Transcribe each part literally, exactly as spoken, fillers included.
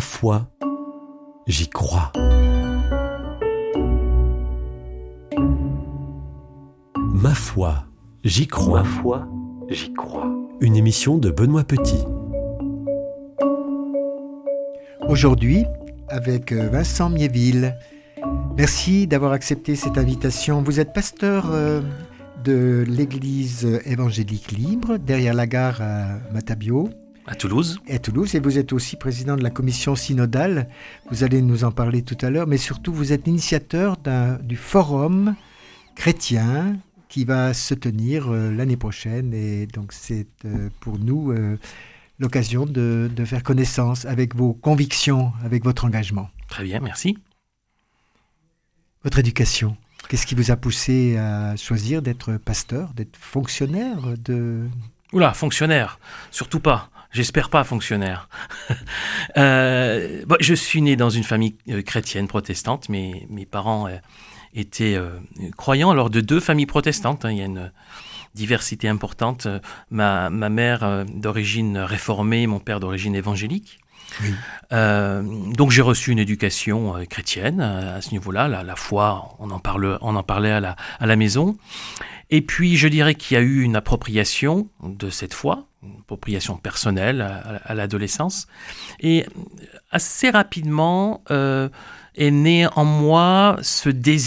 foi, j'y crois. Ma foi, j'y crois. Ma foi, j'y crois. Une émission de Benoît Petit. Aujourd'hui, avec Vincent Miéville. Merci d'avoir accepté cette invitation. Vous êtes pasteur euh, de l'église évangélique libre, derrière la gare à Matabio. À Toulouse. À Toulouse, et vous êtes aussi président de la commission synodale. Vous allez nous en parler tout à l'heure, mais surtout vous êtes l'initiateur d'un, du forum chrétien qui va se tenir euh, l'année prochaine. Et donc c'est euh, pour nous euh, l'occasion de, de faire connaissance avec vos convictions, avec votre engagement. Très bien, merci. Votre éducation, qu'est-ce qui vous a poussé à choisir d'être pasteur, d'être fonctionnaire de... Oula, fonctionnaire, surtout pas. J'espère pas fonctionnaire. euh, bon, je suis né dans une famille euh, chrétienne protestante. Mes, mes parents euh, étaient euh, croyants, alors de deux familles protestantes. Hein, il y a une diversité importante. Ma, ma mère euh, d'origine réformée, mon père d'origine évangélique. Oui. Euh, donc j'ai reçu une éducation euh, chrétienne euh, à ce niveau-là. La, la foi, on en, parle, on en parlait à la, à la maison. Et puis je dirais qu'il y a eu une appropriation de cette foi, une appropriation personnelle à, à l'adolescence. Et assez rapidement euh, est né en moi ce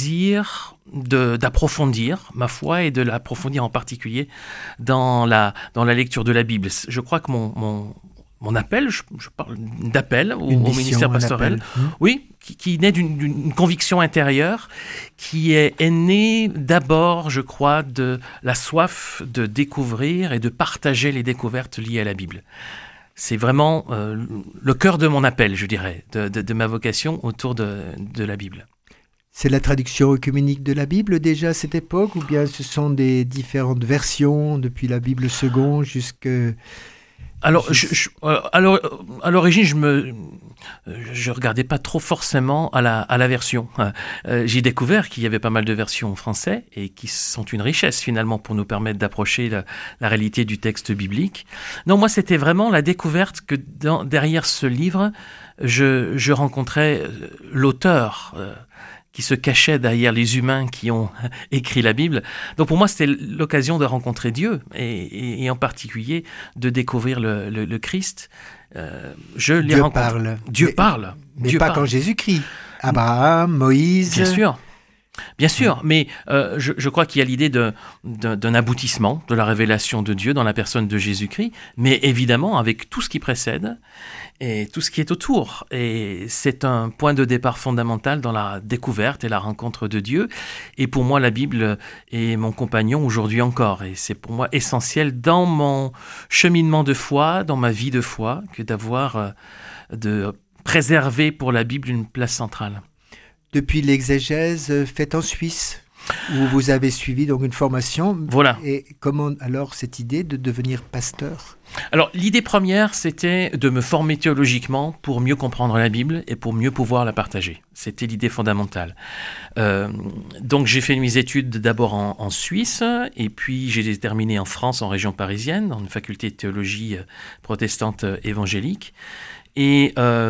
désir de, d'approfondir ma foi et de l'approfondir en particulier dans la, dans la lecture de la Bible. Je crois que mon... mon Mon appel, je, je parle d'appel au, mission, au ministère pastoral, mmh. oui, qui, qui naît d'une, d'une conviction intérieure, qui est, est née d'abord, je crois, de la soif de découvrir et de partager les découvertes liées à la Bible. C'est vraiment euh, le cœur de mon appel, je dirais, de, de, de ma vocation autour de, de la Bible. C'est la traduction œcuménique de la Bible déjà à cette époque, ou bien ce sont des différentes versions depuis la Bible seconde jusqu'à... Alors, je, je, euh, alors, à l'origine, je me, je regardais pas trop forcément à la, à la version. Euh, j'ai découvert qu'il y avait pas mal de versions en français et qui sont une richesse finalement pour nous permettre d'approcher la, la réalité du texte biblique. Non, moi, c'était vraiment la découverte que dans, derrière ce livre, je, je rencontrais l'auteur. Euh, qui se cachait derrière les humains qui ont écrit la Bible. Donc pour moi, c'était l'occasion de rencontrer Dieu, et, et, et en particulier de découvrir le, le, le Christ. Euh, je Dieu les rencontre. parle. Dieu mais, parle. Mais Dieu pas parle. quand Jésus-Christ. Abraham, Moïse... Bien sûr. Bien sûr, mais euh, je, je crois qu'il y a l'idée de, de, d'un aboutissement de la révélation de Dieu dans la personne de Jésus-Christ, mais évidemment avec tout ce qui précède et tout ce qui est autour. Et c'est un point de départ fondamental dans la découverte et la rencontre de Dieu. Et pour moi, la Bible est mon compagnon aujourd'hui encore. Et c'est pour moi essentiel dans mon cheminement de foi, dans ma vie de foi, que d'avoir, euh, de préserver pour la Bible une place centrale. Depuis l'exégèse faite en Suisse, où vous avez suivi donc une formation. Voilà. Et comment alors cette idée de devenir pasteur ? Alors l'idée première, c'était de me former théologiquement pour mieux comprendre la Bible et pour mieux pouvoir la partager. C'était l'idée fondamentale. Euh, donc j'ai fait mes études d'abord en, en Suisse, et puis j'ai terminé en France, en région parisienne, dans une faculté de théologie protestante évangélique. Et... Euh,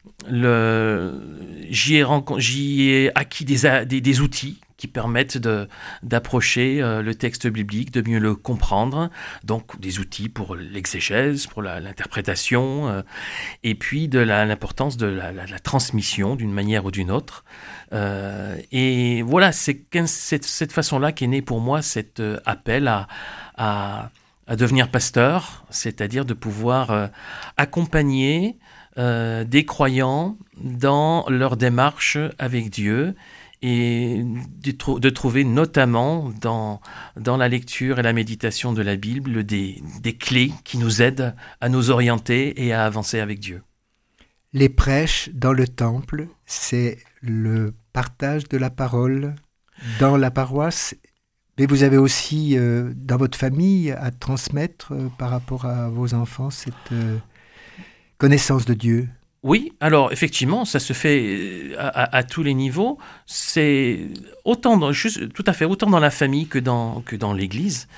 Le, j'y, ai rencontre, j'y ai acquis des, des, des outils qui permettent de, d'approcher euh, le texte biblique, de mieux le comprendre. Donc des outils pour l'exégèse, pour la, l'interprétation, euh, et puis de la, l'importance de la, la, la transmission d'une manière ou d'une autre. Euh, et voilà, c'est cette, cette façon-là qu'est né pour moi cet euh, appel à, à, à devenir pasteur, c'est-à-dire de pouvoir euh, accompagner Euh, des croyants dans leur démarche avec Dieu, et de, tr- de trouver notamment dans, dans la lecture et la méditation de la Bible des, des clés qui nous aident à nous orienter et à avancer avec Dieu. Les prêches dans le temple, c'est le partage de la parole dans la paroisse, mais vous avez aussi euh, dans votre famille à transmettre euh, par rapport à vos enfants cette... Euh connaissance de Dieu. Oui, alors effectivement, ça se fait à, à, à tous les niveaux. C'est autant dans, juste, tout à fait autant dans la famille que dans, que dans l'Église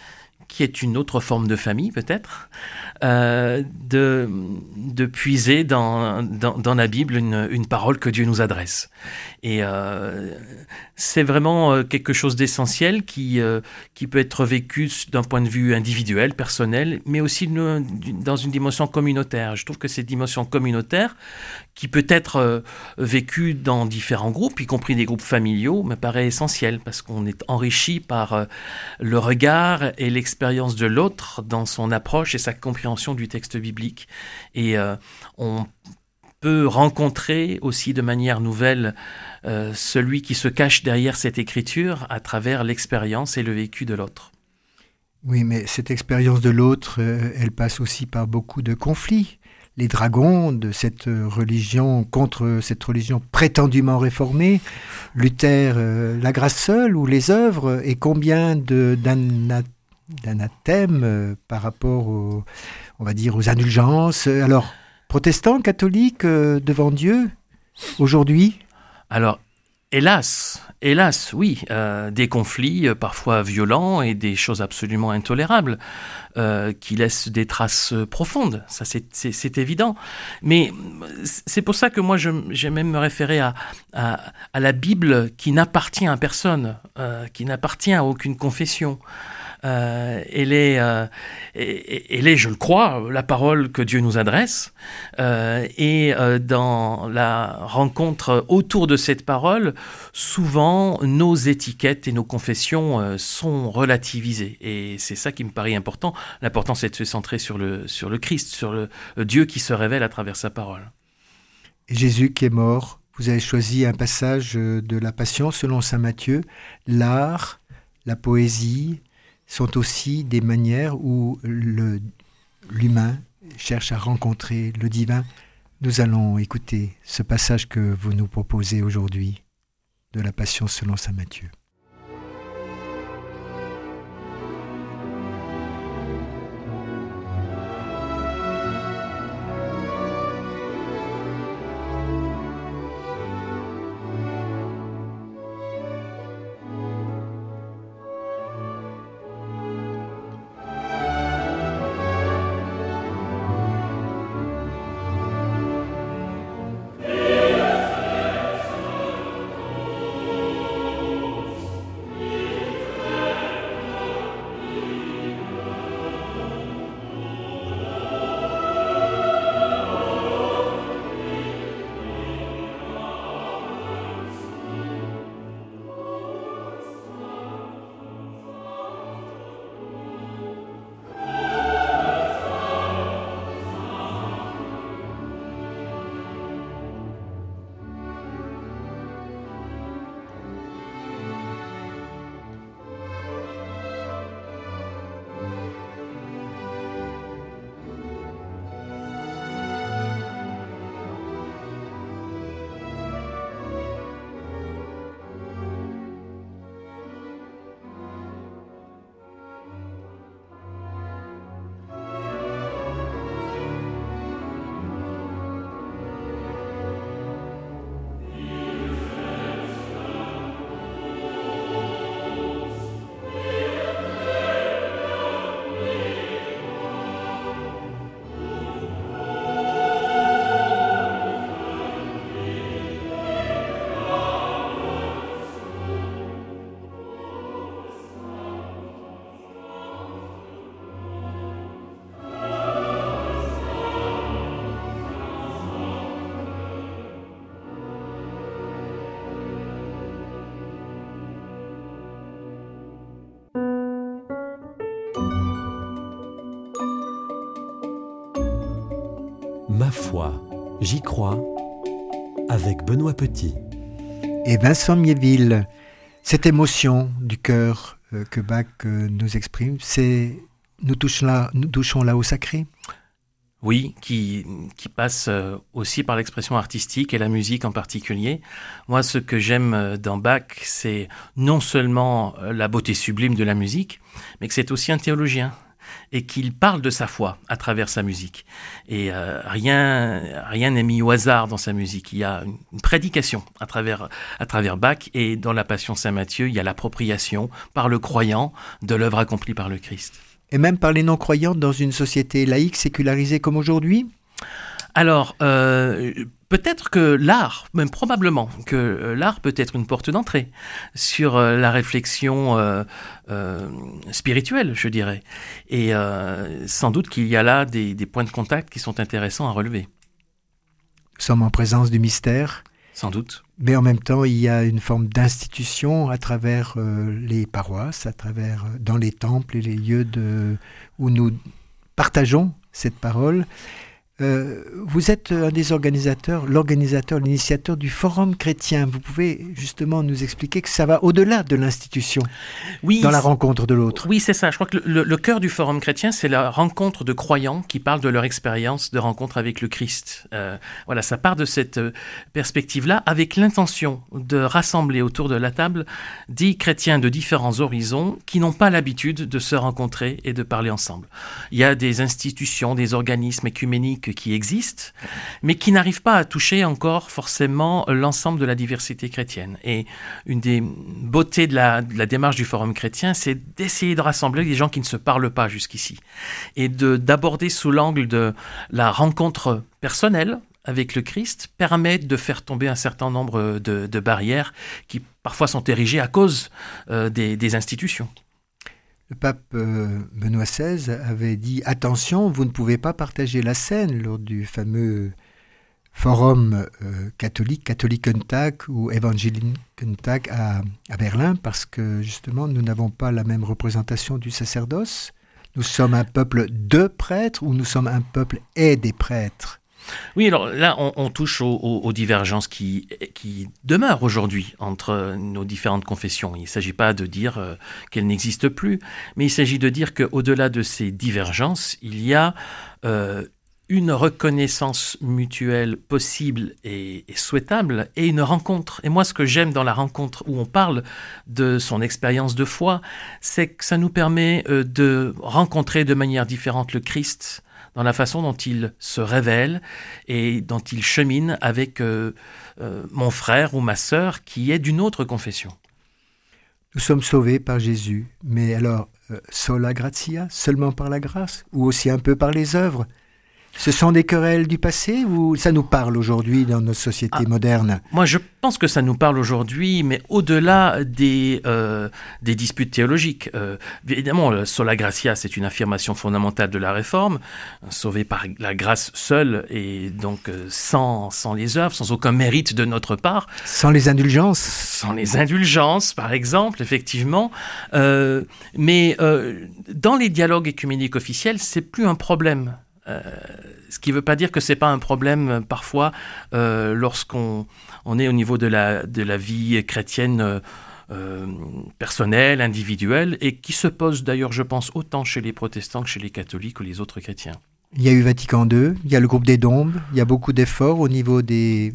qui est une autre forme de famille peut-être, euh, de, de puiser dans, dans, dans la Bible une, une parole que Dieu nous adresse. Et euh, c'est vraiment quelque chose d'essentiel qui, euh, qui peut être vécu d'un point de vue individuel, personnel, mais aussi une, dans une dimension communautaire. Je trouve que cette dimension communautaire, qui peut être euh, vécue dans différents groupes, y compris des groupes familiaux, me paraît essentielle, parce qu'on est enrichi par euh, le regard et l'expérience de l'autre dans son approche et sa compréhension du texte biblique. Et euh, on peut rencontrer aussi de manière nouvelle euh, celui qui se cache derrière cette écriture à travers l'expérience et le vécu de l'autre. Oui, mais cette expérience de l'autre, euh, elle passe aussi par beaucoup de conflits. Les dragons de cette religion contre cette religion prétendument réformée, Luther, euh, la grâce seule ou les œuvres, et combien de, d'ana, d'anathèmes euh, par rapport aux, on va dire, aux indulgences. Alors, protestants, catholiques, euh, devant Dieu, aujourd'hui ? Alors, hélas, hélas, oui, euh, des conflits euh, parfois violents et des choses absolument intolérables euh, qui laissent des traces profondes, ça c'est, c'est, c'est évident. Mais c'est pour ça que moi je, j'aime même me référer à, à, à la Bible qui n'appartient à personne, euh, qui n'appartient à aucune confession. Euh, elle, est, euh, elle est, je le crois, la parole que Dieu nous adresse. Euh, et euh, dans la rencontre autour de cette parole, souvent nos étiquettes et nos confessions euh, sont relativisées. Et c'est ça qui me paraît important. L'important, c'est de se centrer sur le, sur le Christ, sur le, le Dieu qui se révèle à travers sa parole. Et Jésus qui est mort, vous avez choisi un passage de la Passion selon saint Matthieu. L'art, la poésie sont aussi des manières où le, l'humain cherche à rencontrer le divin. Nous allons écouter ce passage que vous nous proposez aujourd'hui de la Passion selon saint Matthieu. Ma foi, j'y crois, avec Benoît Petit. Et Vincent Miéville, cette émotion du cœur euh, que Bach euh, nous exprime, c'est nous touchons là, nous touchons là au sacré. Oui, qui, qui passe aussi par l'expression artistique et la musique en particulier. Moi, ce que j'aime dans Bach, c'est non seulement la beauté sublime de la musique, mais que c'est aussi un théologien et qu'il parle de sa foi à travers sa musique. Et euh, rien, rien n'est mis au hasard dans sa musique. Il y a une prédication à travers, à travers Bach, et dans la Passion Saint Matthieu, il y a l'appropriation par le croyant de l'œuvre accomplie par le Christ. et même par les non-croyants dans une société laïque sécularisée comme aujourd'hui ? Alors, euh, peut-être que l'art, même probablement, que euh, l'art peut être une porte d'entrée sur euh, la réflexion euh, euh, spirituelle, je dirais. Et euh, sans doute qu'il y a là des, des points de contact qui sont intéressants à relever. Nous sommes en présence du mystère. Sans doute. Mais en même temps, il y a une forme d'institution à travers euh, les paroisses, à travers euh, dans les temples et les lieux de, où nous partageons cette parole. Euh, vous êtes un des organisateurs, l'organisateur, l'initiateur du Forum chrétien. Vous pouvez justement nous expliquer que ça va au-delà de l'institution, oui, dans la rencontre de l'autre. Oui, c'est ça. Je crois que le, le cœur du Forum chrétien, c'est la rencontre de croyants qui parlent de leur expérience de rencontre avec le Christ. Euh, voilà, ça part de cette perspective-là, avec l'intention de rassembler autour de la table des chrétiens de différents horizons qui n'ont pas l'habitude de se rencontrer et de parler ensemble. Il y a des institutions, des organismes écuméniques qui existent, mais qui n'arrivent pas à toucher encore forcément l'ensemble de la diversité chrétienne. Et une des beautés de la, de la démarche du Forum chrétien, c'est d'essayer de rassembler des gens qui ne se parlent pas jusqu'ici, et de, d'aborder sous l'angle de la rencontre personnelle avec le Christ, permet de faire tomber un certain nombre de, de barrières qui parfois sont érigées à cause euh, des, des institutions. Le pape euh, Benoît seize avait dit « Attention, vous ne pouvez pas partager la scène » lors du fameux forum euh, catholique, Katholikentag ou Evangelikentag à, à Berlin, parce que justement, nous n'avons pas la même représentation du sacerdoce. Nous sommes un peuple de prêtres ou nous sommes un peuple et des prêtres. Oui, alors là, on, on touche aux, aux, aux divergences qui, qui demeurent aujourd'hui entre nos différentes confessions. Il ne s'agit pas de dire euh, qu'elles n'existent plus, mais il s'agit de dire qu'au-delà de ces divergences, il y a euh, une reconnaissance mutuelle possible et, et souhaitable et une rencontre. Et moi, ce que j'aime dans la rencontre où on parle de son expérience de foi, c'est que ça nous permet euh, de rencontrer de manière différente le Christ, dans la façon dont il se révèle et dont il chemine avec euh, euh, mon frère ou ma sœur qui est d'une autre confession. Nous sommes sauvés par Jésus, mais alors, euh, sola gratia, seulement par la grâce, ou aussi un peu par les œuvres ? Ce sont des querelles du passé ou ça nous parle aujourd'hui dans notre société ah, moderne ? Moi, je pense que ça nous parle aujourd'hui, mais au-delà des, euh, des disputes théologiques. Euh, évidemment, le sola gratia, c'est une affirmation fondamentale de la Réforme, sauvé par la grâce seule et donc euh, sans, sans les œuvres, sans aucun mérite de notre part. Sans les indulgences ? Sans les indulgences, par exemple, effectivement. Euh, mais euh, dans les dialogues écuméniques officiels, c'est plus un problème. Euh, ce qui ne veut pas dire que ce n'est pas un problème parfois euh, lorsqu'on on est au niveau de la, de la vie chrétienne euh, euh, personnelle, individuelle, et qui se pose d'ailleurs, je pense, autant chez les protestants que chez les catholiques ou les autres chrétiens. Il y a eu Vatican deux, il y a le groupe des Dombes, il y a beaucoup d'efforts au niveau des,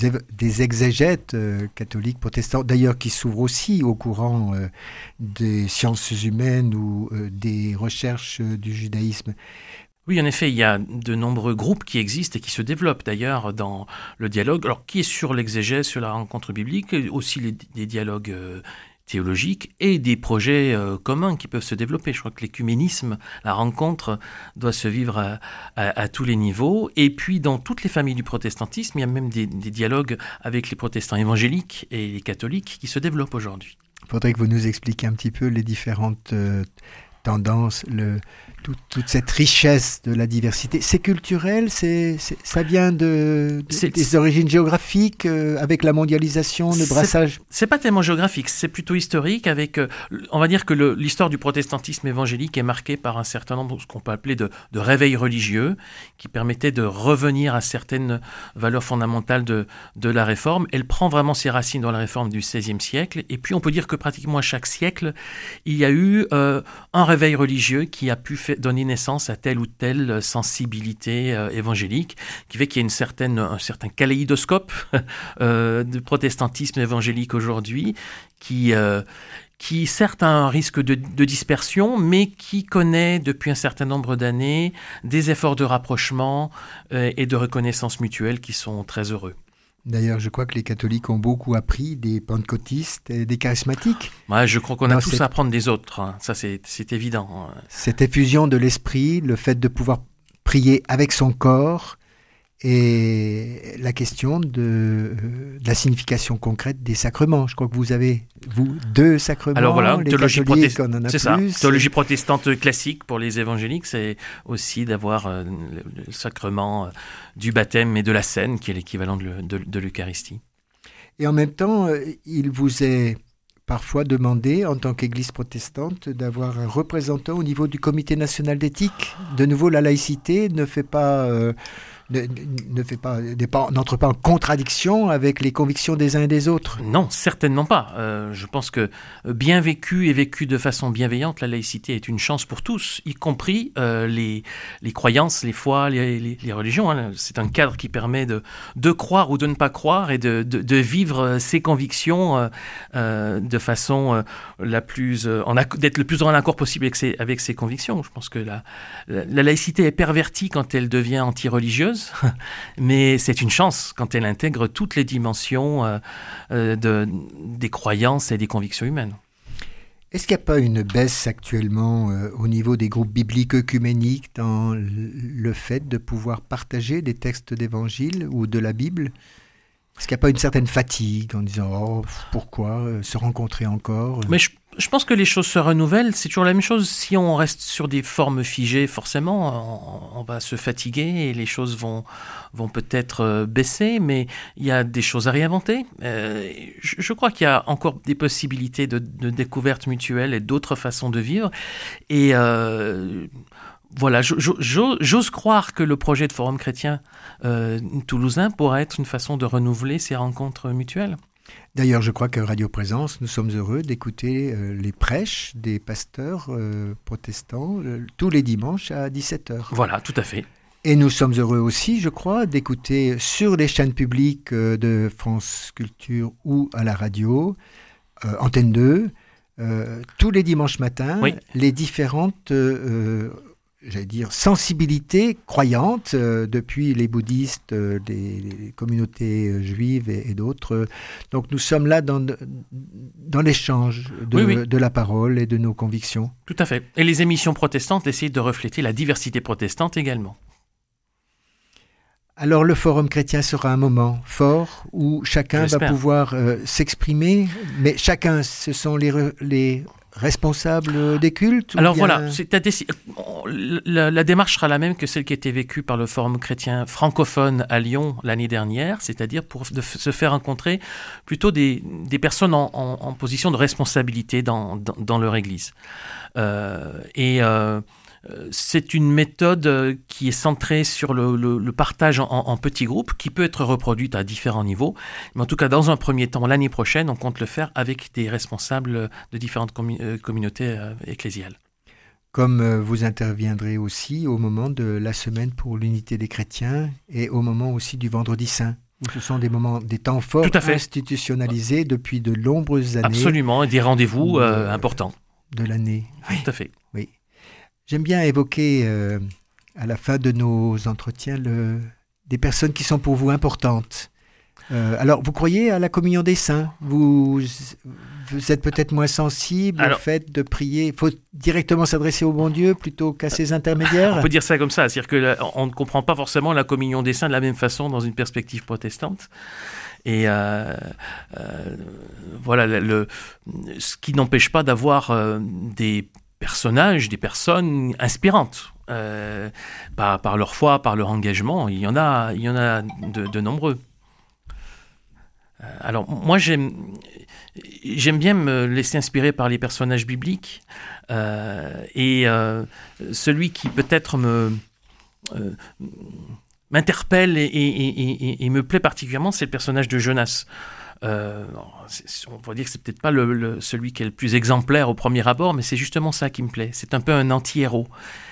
des exégètes euh, catholiques, protestants, d'ailleurs qui s'ouvrent aussi au courant euh, des sciences humaines ou euh, des recherches euh, du judaïsme. Oui, en effet, il y a de nombreux groupes qui existent et qui se développent d'ailleurs dans le dialogue, alors qui est sur l'exégèse, sur la rencontre biblique, aussi les, des dialogues euh, théologiques et des projets euh, communs qui peuvent se développer. Je crois que l'écuménisme, la rencontre, doit se vivre à, à, à tous les niveaux. Et puis, dans toutes les familles du protestantisme, il y a même des, des dialogues avec les protestants évangéliques et les catholiques qui se développent aujourd'hui. Il faudrait que vous nous expliquiez un petit peu les différentes euh, tendances, le... Toute, toute cette richesse de la diversité. C'est culturel, c'est, c'est, ça vient de, de, des origines géographiques, euh, avec la mondialisation, le brassage. C'est, c'est pas tellement géographique, c'est plutôt historique. Avec, euh, on va dire que le, l'histoire du protestantisme évangélique est marquée par un certain nombre, ce qu'on peut appeler de, de réveils religieux, qui permettaient de revenir à certaines valeurs fondamentales de, de la Réforme. Elle prend vraiment ses racines dans la Réforme du seizième siècle. Et puis on peut dire que pratiquement à chaque siècle, il y a eu euh, un réveil religieux qui a pu faire donner naissance à telle ou telle sensibilité euh, évangélique, qui fait qu'il y a une certaine, un certain kaléidoscope euh, de protestantisme évangélique aujourd'hui, qui, euh, qui certes a un risque de, de dispersion, mais qui connaît depuis un certain nombre d'années des efforts de rapprochement euh, et de reconnaissance mutuelle qui sont très heureux. D'ailleurs, je crois que les catholiques ont beaucoup appris des pentecôtistes et des charismatiques. Ouais, je crois qu'on a Dans tous cette- à apprendre des autres, hein. Ça c'est, c'est évident. Cette effusion de l'esprit, le fait de pouvoir prier avec son corps et la question de, euh, de la signification concrète des sacrements. Je crois que vous avez, vous, deux sacrements. Alors voilà, les théologie, catholiques, protest- on en a c'est ça. plus. Théologie protestante classique pour les évangéliques, c'est aussi d'avoir euh, le, le sacrement euh, du baptême et de la scène, qui est l'équivalent de, le- de- de l'Eucharistie. Et en même temps, euh, il vous est parfois demandé, en tant qu'Église protestante, d'avoir un représentant au niveau du Comité national d'éthique. De nouveau, la laïcité ne fait pas, euh, ne, ne fait pas, n'est pas- n'entre pas en contradiction avec les convictions des uns et des autres. Non, certainement pas. Euh, je pense que euh, bien vécu et vécu de façon bienveillante, la laïcité est une chance pour tous, y compris euh, les, les croyances, les foi, les, les, les religions, hein. C'est un cadre qui permet de, de croire ou de ne pas croire et de, de, de vivre euh, ses convictions euh, euh, de façon euh, la plus, euh, en acc- d'être le plus en accord possible avec ses, avec ses convictions. Je pense que la, la, la laïcité est pervertie quand elle devient anti-religieuse, mais c'est une chance quand elle intègre toutes les dimensions euh, euh, de, des croyances et des convictions humaines. Est-ce qu'il n'y a pas une baisse actuellement euh, au niveau des groupes bibliques œcuméniques dans l- le fait de pouvoir partager des textes d'évangile ou de la Bible? Est-ce qu'il n'y a pas une certaine fatigue en disant « Oh, pourquoi euh, se rencontrer encore ?» Mais je, je pense que les choses se renouvellent. C'est toujours la même chose. Si on reste sur des formes figées, forcément, on, on va se fatiguer et les choses vont, vont peut-être euh, baisser. Mais il y a des choses à réinventer. Euh, je, je crois qu'il y a encore des possibilités de, de découverte mutuelle et d'autres façons de vivre. Et euh, voilà, je- je- j'ose j'ose croire que le projet de Forum chrétien euh, toulousain pourrait être une façon de renouveler ces rencontres mutuelles. D'ailleurs, je crois qu'à Radio Présence, nous sommes heureux d'écouter euh, les prêches des pasteurs euh, protestants euh, tous les dimanches à dix-sept heures. Voilà, tout à fait. Et nous sommes heureux aussi, je crois, d'écouter sur les chaînes publiques euh, de France Culture ou à la radio, euh, Antenne deux, euh, tous les dimanches matins, Oui. les différentes euh, euh, j'allais dire, sensibilités croyantes, euh, depuis les bouddhistes, euh, les, les communautés euh, juives et, et d'autres. Euh, Donc nous sommes là dans, dans l'échange de, Oui, oui. de la parole et de nos convictions. Tout à fait. Et les émissions protestantes essayent de refléter la diversité protestante également. Alors le Forum chrétien sera un moment fort où chacun va J'espère. pouvoir euh, s'exprimer, mais chacun, ce sont les, re- les responsables des cultes ou Alors bien- voilà, c'est à déci- on- la, la démarche sera la même que celle qui a été vécue par le Forum chrétien francophone à Lyon l'année dernière, c'est-à-dire pour de f- se faire rencontrer plutôt des, des personnes en, en- en position de responsabilité dans, dans, dans leur Église. Euh, et euh, euh, c'est une méthode euh, qui est centrée sur le, le- le partage en, en petits groupes, qui peut être reproduite à différents niveaux. Mais en tout cas, dans un premier temps, l'année prochaine, on compte le faire avec des responsables de différentes commu- euh, communautés euh, ecclésiales. Comme euh, vous interviendrez aussi au moment de la semaine pour l'unité des chrétiens et au moment aussi du Vendredi Saint, où ce sont des moments, des temps forts Tout à fait. institutionnalisés depuis de nombreuses années Absolument, et des rendez-vous euh, Euh, importants. de l'année. Tout à fait. J'aime bien évoquer euh, à la fin de nos entretiens le, des personnes qui sont pour vous importantes. Euh, alors, vous croyez à la communion des saints? Vous, vous êtes peut-être moins sensible Alors- au fait de prier. Il faut directement s'adresser au bon Dieu plutôt qu'à ses intermédiaires. On peut dire ça comme ça, c'est-à-dire que la- on ne comprend pas forcément la communion des saints de la même façon dans une perspective protestante. Et euh, euh, voilà, le, le- ce qui n'empêche pas d'avoir euh, des personnages, des personnes inspirantes euh, par, par leur foi, par leur engagement. Il y en a, il y en a de, de nombreux. Euh, Alors, moi, j'aime, j'aime bien me laisser inspirer par les personnages bibliques. Euh, et euh, celui qui peut-être me, euh, m'interpelle et, et- et- et- et me plaît particulièrement, c'est le personnage de Jonas. Euh, c'est- on va dire que c'est peut-être pas le, le- celui qui est le plus exemplaire au premier abord, mais c'est justement ça qui me plaît. C'est un peu un anti-héros.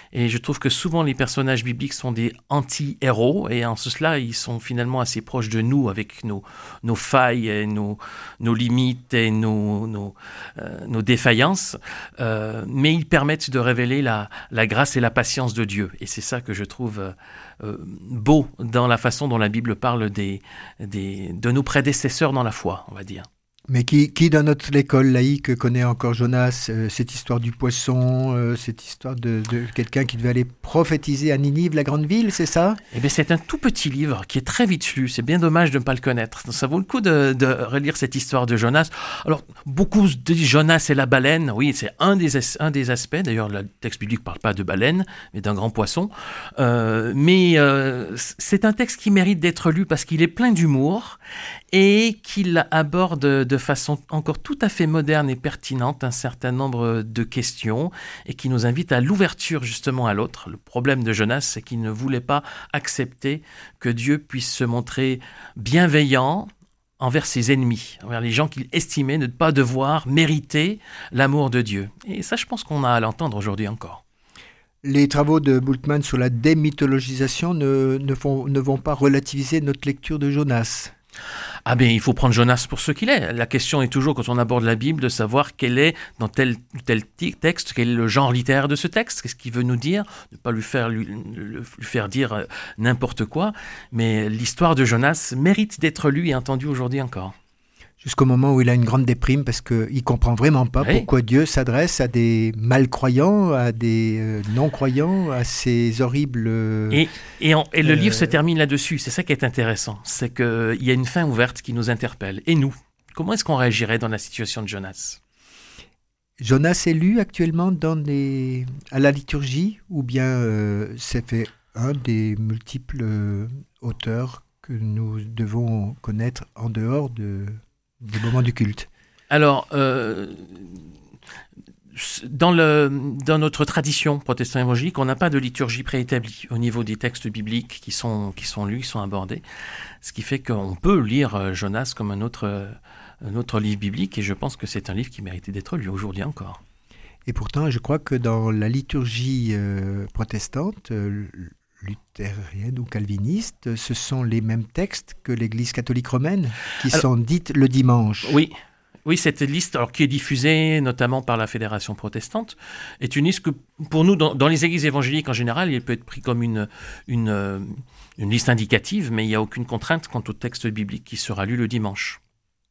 Et je trouve que souvent les personnages bibliques sont des anti-héros, et en cela, ils sont finalement assez proches de nous, avec nos, nos failles, et nos, nos limites et nos, nos, euh, nos défaillances. Euh, mais ils permettent de révéler la, la grâce et la patience de Dieu. Et c'est ça que je trouve euh, euh, beau dans la façon dont la Bible parle des, des, de nos prédécesseurs dans la foi, on va dire. Mais qui, qui dans notre école laïque connaît encore Jonas, euh, cette histoire du poisson, euh, cette histoire de, de quelqu'un qui devait aller prophétiser à Ninive, la grande ville, c'est ça? Eh bien, c'est un tout petit livre qui est très vite lu. C'est bien dommage de ne pas le connaître. Donc, ça vaut le coup de, de relire cette histoire de Jonas. Alors, beaucoup disent Jonas et la baleine. Oui, c'est un des, un des aspects. D'ailleurs, le texte biblique ne parle pas de baleine, mais d'un grand poisson. Euh, mais euh, c'est un texte qui mérite d'être lu parce qu'il est plein d'humour et qu'il aborde de façon encore tout à fait moderne et pertinente un certain nombre de questions et qui nous invite à l'ouverture justement à l'autre. Le problème de Jonas, c'est qu'il ne voulait pas accepter que Dieu puisse se montrer bienveillant envers ses ennemis, envers les gens qu'il estimait ne pas devoir mériter l'amour de Dieu. Et ça, je pense qu'on a à l'entendre aujourd'hui encore. Les travaux de Bultmann sur la démythologisation ne, ne, font, ne vont pas relativiser notre lecture de Jonas. Ah bien, il faut prendre Jonas pour ce qu'il est. La question est toujours, quand on aborde la Bible, de savoir quel est, dans tel ou tel texte, quel est le genre littéraire de ce texte, qu'est-ce qu'il veut nous dire, ne pas lui faire, lui, lui faire dire n'importe quoi. Mais l'histoire de Jonas mérite d'être lue et entendue aujourd'hui encore. Jusqu'au moment où il a une grande déprime parce qu'il ne comprend vraiment pas oui. pourquoi Dieu s'adresse à des malcroyants, à des euh, non-croyants, à ces horribles... Euh, et, et, en, et le euh, livre se termine là-dessus. C'est ça qui est intéressant. C'est qu'il y a une fin ouverte qui nous interpelle. Et nous, comment est-ce qu'on réagirait dans la situation de Jonas ? Jonas est lu actuellement dans les, à la liturgie ou bien euh, c'est fait un des multiples euh, auteurs que nous devons connaître en dehors de... des moments du culte. Alors, euh, dans, le, dans notre tradition protestante évangélique, on n'a pas de liturgie préétablie au niveau des textes bibliques qui sont, qui sont lus, qui sont abordés. Ce qui fait qu'on peut lire Jonas comme un autre, un autre livre biblique, et je pense que c'est un livre qui méritait d'être lu aujourd'hui encore. Et pourtant, je crois que dans la liturgie euh, protestante, euh, luthérienne ou calviniste, ce sont les mêmes textes que l'Église catholique romaine qui alors, sont dites le dimanche. Oui, oui, cette liste, alors, qui est diffusée notamment par la Fédération protestante, est une liste que, pour nous, dans, dans les églises évangéliques en général, elle peut être prise comme une, une, une liste indicative, mais il n'y a aucune contrainte quant au texte biblique qui sera lu le dimanche.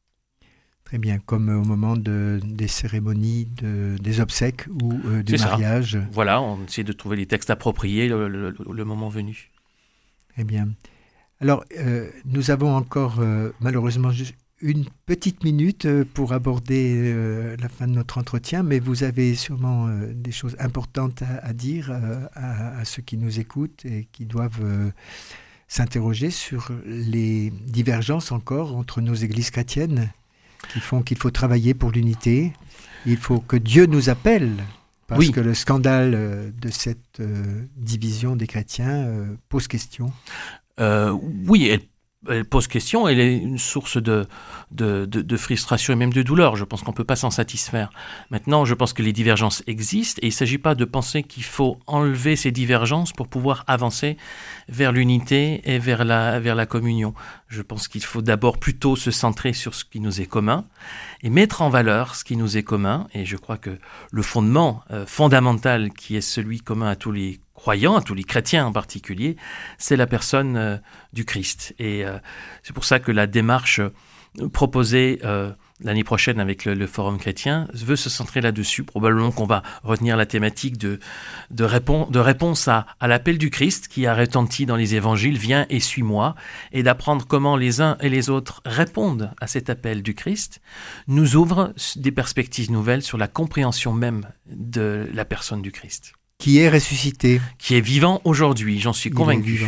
Très bien, comme au moment de, des cérémonies, de, des obsèques ou euh, du C'est mariage. Ça. Voilà, on essaie de trouver les textes appropriés le, le, le moment venu. Très bien. Alors, euh, nous avons encore euh, malheureusement juste une petite minute euh, pour aborder euh, la fin de notre entretien, mais vous avez sûrement euh, des choses importantes à, à dire euh, à, à ceux qui nous écoutent et qui doivent euh, s'interroger sur les divergences encore entre nos églises chrétiennes, qui font qu'il faut travailler pour l'unité. Il faut que Dieu nous appelle, parce oui. que le scandale de cette euh, division des chrétiens euh, pose question. Euh, oui, elle, elle pose question, elle est une source de, de, de, de frustration et même de douleur. Je pense qu'on ne peut pas s'en satisfaire. Maintenant, je pense que les divergences existent et il ne s'agit pas de penser qu'il faut enlever ces divergences pour pouvoir avancer vers l'unité et vers la, vers la communion. Je pense qu'il faut d'abord plutôt se centrer sur ce qui nous est commun et mettre en valeur ce qui nous est commun. Et je crois que le fondement euh, fondamental qui est celui commun à tous les croyants, à tous les chrétiens en particulier, c'est la personne euh, du Christ. Et euh, c'est pour ça que la démarche proposée euh, l'année prochaine avec le, le Forum chrétien veut se centrer là-dessus. Probablement qu'on va retenir la thématique de, de, répon- de réponse à, à l'appel du Christ qui a retenti dans les évangiles, viens et suis-moi, et d'apprendre comment les uns et les autres répondent à cet appel du Christ, nous ouvre des perspectives nouvelles sur la compréhension même de la personne du Christ. Qui est ressuscité. Qui est vivant aujourd'hui, j'en suis convaincu.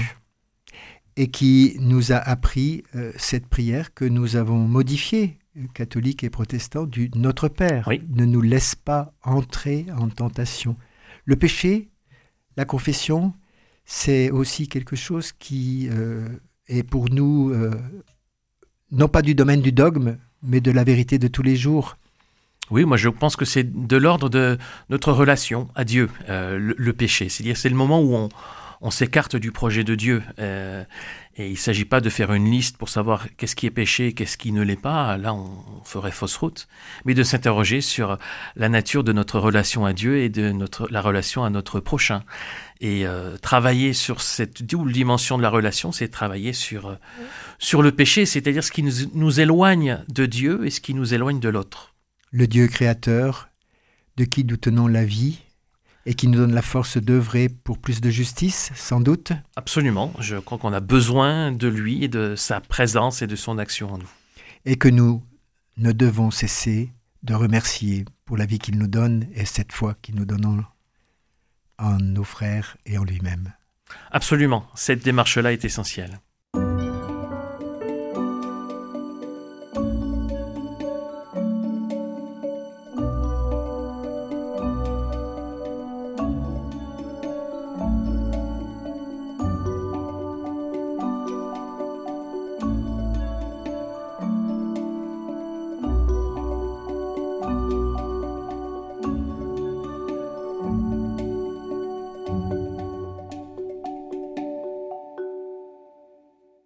Et qui nous a appris euh, cette prière que nous avons modifiée, catholiques et protestants, du Notre Père. Oui. Ne nous laisse pas entrer en tentation. Le péché, la confession, c'est aussi quelque chose qui euh, est pour nous, euh, non pas du domaine du dogme, mais de la vérité de tous les jours. Oui, moi je pense que c'est de l'ordre de notre relation à Dieu, euh, le, le péché. C'est-à-dire c'est le moment où on, on s'écarte du projet de Dieu. Euh, et il ne s'agit pas de faire une liste pour savoir qu'est-ce qui est péché, qu'est-ce qui ne l'est pas. Là, on, on ferait fausse route. Mais de s'interroger sur la nature de notre relation à Dieu et de notre, la relation à notre prochain. Et euh, travailler sur cette double dimension de la relation, c'est travailler sur, euh, oui. sur le péché, c'est-à-dire ce qui nous, nous éloigne de Dieu et ce qui nous éloigne de l'autre. Le Dieu créateur, de qui nous tenons la vie et qui nous donne la force d'œuvrer pour plus de justice, sans doute. Absolument, je crois qu'on a besoin de lui et de sa présence et de son action en nous. Et que nous ne devons cesser de remercier pour la vie qu'il nous donne et cette foi qu'il nous donne en, en nos frères et en lui-même. Absolument, cette démarche-là est essentielle.